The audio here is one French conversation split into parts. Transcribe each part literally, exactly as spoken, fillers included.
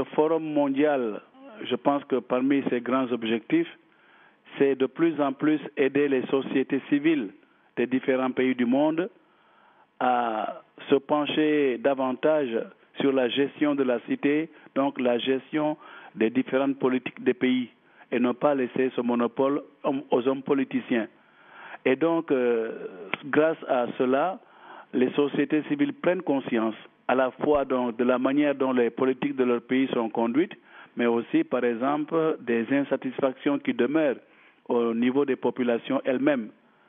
le Forum mondial, je pense que parmi ses grands objectifs, c'est de plus en plus aider les sociétés civiles des différents pays du monde à se pencher davantage sur la gestion de la cité, donc la gestion des différentes politiques des pays, et ne pas laisser ce monopole aux hommes politiciens. Et donc, euh, grâce à cela, les sociétés civiles prennent conscience à la fois donc, de la manière dont les politiques de leur pays sont conduites, mais aussi, par exemple, des insatisfactions qui demeurent au niveau des populations elles-mêmes.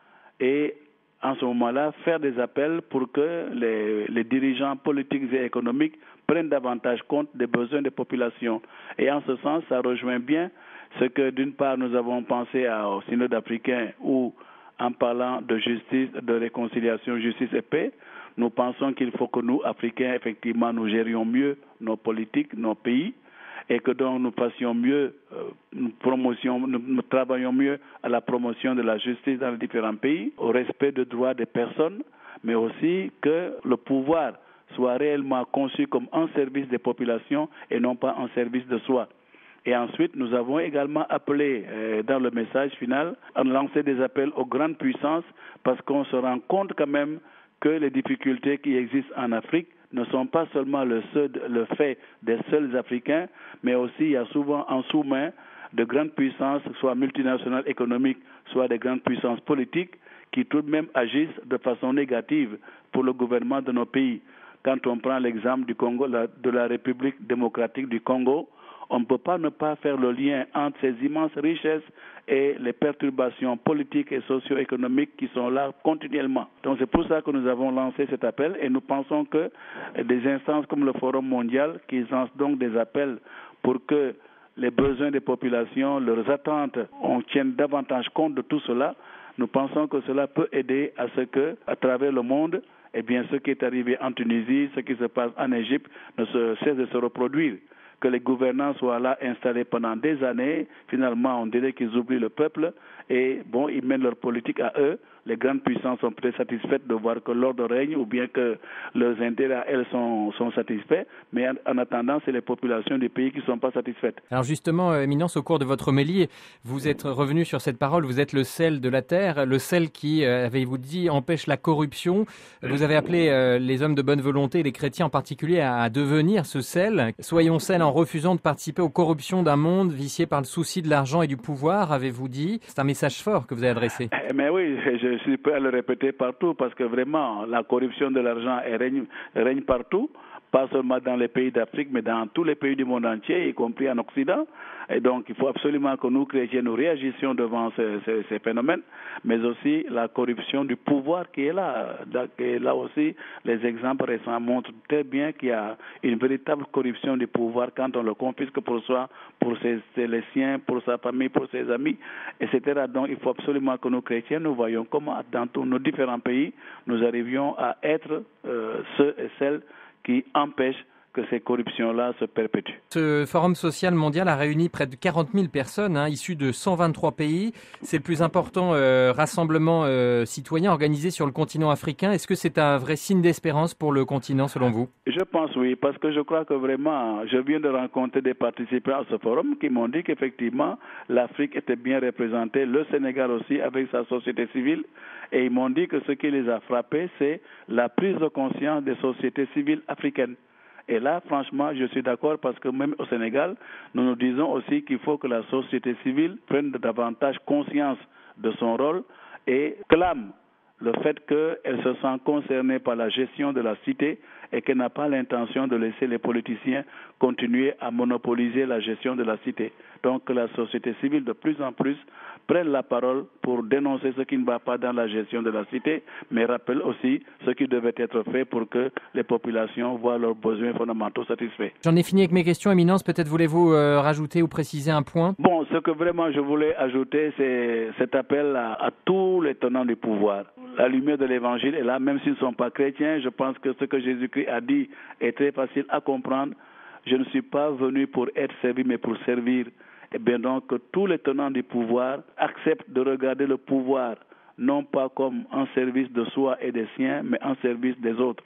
Et en ce moment-là, faire des appels pour que les, les dirigeants politiques et économiques prennent davantage compte des besoins des populations. Et en ce sens, ça rejoint bien ce que, d'une part, nous avons pensé au Synode africain où, en parlant de justice, de réconciliation, justice et paix, nous pensons qu'il faut que nous, Africains, effectivement, nous gérions mieux nos politiques, nos pays, et que donc nous fassions mieux, euh, nous, promotion, nous, nous travaillons mieux à la promotion de la justice dans les différents pays, au respect des droits des personnes, mais aussi que le pouvoir soit réellement conçu comme un service des populations et non pas un service de soi. Et ensuite, nous avons également appelé, euh, dans le message final, à lancer des appels aux grandes puissances parce qu'on se rend compte quand même que les difficultés qui existent en Afrique ne sont pas seulement le, seul, le fait des seuls Africains, mais aussi il y a souvent en sous-main de grandes puissances, soit multinationales économiques, soit des grandes puissances politiques, qui tout de même agissent de façon négative pour le gouvernement de nos pays. Quand on prend l'exemple du Congo, de la République démocratique du Congo, on ne peut pas ne pas faire le lien entre ces immenses richesses et les perturbations politiques et socio-économiques qui sont là continuellement. Donc c'est pour ça que nous avons lancé cet appel et nous pensons que des instances comme le Forum mondial qui lancent donc des appels pour que les besoins des populations, leurs attentes, on tienne davantage compte de tout cela, nous pensons que cela peut aider à ce que, à travers le monde, eh bien, ce qui est arrivé en Tunisie, ce qui se passe en Égypte, ne se cesse de se reproduire. Que les gouvernants soient là installés pendant des années, finalement on dirait qu'ils oublient le peuple et bon, ils mènent leur politique à eux. Les grandes puissances sont très satisfaites de voir que l'ordre règne ou bien que leurs intérêts à elles sont, sont satisfaits, mais en, en attendant, c'est les populations du pays qui ne sont pas satisfaites. Alors justement, Éminence, au cours de votre homélie, vous êtes revenu sur cette parole, vous êtes le sel de la terre, le sel qui, avez-vous dit, empêche la corruption. Vous avez appelé euh, les hommes de bonne volonté, les chrétiens en particulier, à, à devenir ce sel. Soyons sel en refusant de participer aux corruptions d'un monde vicié par le souci de l'argent et du pouvoir, avez-vous dit. C'est un message fort que vous avez adressé. Mais oui, je suis prêt à le répéter partout parce que vraiment, la corruption de l'argent règne, règne partout, pas seulement dans les pays d'Afrique, mais dans tous les pays du monde entier, y compris en Occident. Et donc, il faut absolument que nous, chrétiens, nous réagissions devant ces, ces, ces phénomènes, mais aussi la corruption du pouvoir qui est là. Et là aussi, les exemples récents montrent très bien qu'il y a une véritable corruption du pouvoir quand on le confisque pour soi, pour ses, ses, les siens, pour sa famille, pour ses amis, et cetera. Donc, il faut absolument que nous, chrétiens, nous voyons comment, dans tous nos différents pays, nous arrivions à être euh, ceux et celles qui empêchent que ces corruptions-là se perpétuent. Ce Forum social mondial a réuni près de quarante mille personnes, hein, issues de cent vingt-trois pays. C'est le plus important euh, rassemblement euh, citoyen organisé sur le continent africain. Est-ce que c'est un vrai signe d'espérance pour le continent, selon vous? Je pense oui, parce que je crois que vraiment, je viens de rencontrer des participants à ce forum qui m'ont dit qu'effectivement, l'Afrique était bien représentée, le Sénégal aussi, avec sa société civile. Et ils m'ont dit que ce qui les a frappés, c'est la prise de conscience des sociétés civiles africaines. Et là, franchement, je suis d'accord parce que même au Sénégal, nous nous disons aussi qu'il faut que la société civile prenne davantage conscience de son rôle et clame le fait qu'elle se sent concernée par la gestion de la cité et qu'elle n'a pas l'intention de laisser les politiciens continuer à monopoliser la gestion de la cité. Donc que la société civile de plus en plus prenne la parole pour dénoncer ce qui ne va pas dans la gestion de la cité, mais rappelle aussi ce qui devait être fait pour que les populations voient leurs besoins fondamentaux satisfaits. J'en ai fini avec mes questions, Éminence. Peut-être voulez-vous euh, rajouter ou préciser un point? Bon, ce que vraiment je voulais ajouter, c'est cet appel à, à tous les tenants du pouvoir. La lumière de l'Évangile est là, même s'ils ne sont pas chrétiens. Je pense que ce que Jésus-Christ a dit est très facile à comprendre. Je ne suis pas venu pour être servi, mais pour servir. Et bien donc, que tous les tenants du pouvoir acceptent de regarder le pouvoir, non pas comme un service de soi et des siens, mais un service des autres.